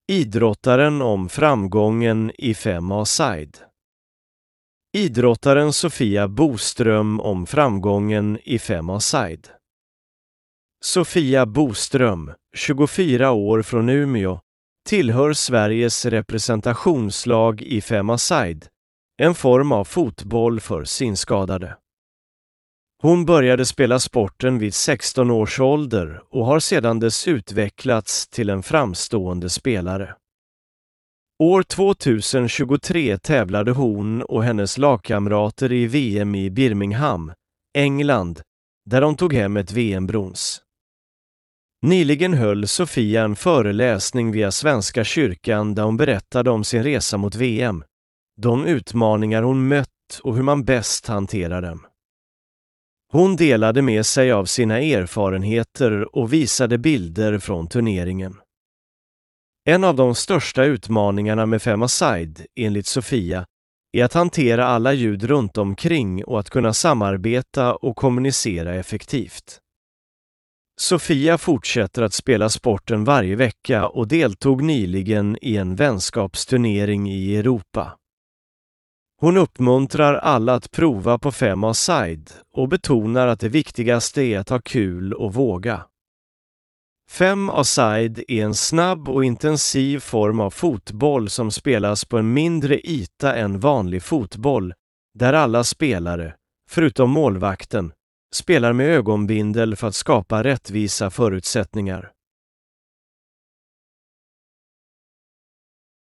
Idrottaren om framgången i 5-a-side. Idrottaren Sofia Boström om framgången i 5-a-side. Sofia Boström, 24 år från Umeå, tillhör Sveriges representationslag i 5-a-side, en form av fotboll för synskadade. Hon började spela sporten vid 16 års ålder och har sedan dess utvecklats till en framstående spelare. År 2023 tävlade hon och hennes lagkamrater i VM i Birmingham, England, där de tog hem ett VM-brons. Nyligen höll Sofia en föreläsning via Svenska kyrkan där hon berättade om sin resa mot VM, de utmaningar hon mött och hur man bäst hanterar dem. Hon delade med sig av sina erfarenheter och visade bilder från turneringen. En av de största utmaningarna med 5-a-side, enligt Sofia, är att hantera alla ljud runt omkring och att kunna samarbeta och kommunicera effektivt. Sofia fortsätter att spela sporten varje vecka och deltog nyligen i en vänskapsturnering i Europa. Hon uppmuntrar alla att prova på 5-a-side och betonar att det viktigaste är att ha kul och våga. 5-a-side är en snabb och intensiv form av fotboll som spelas på en mindre yta än vanlig fotboll, där alla spelare, förutom målvakten, spelar med ögonbindel för att skapa rättvisa förutsättningar.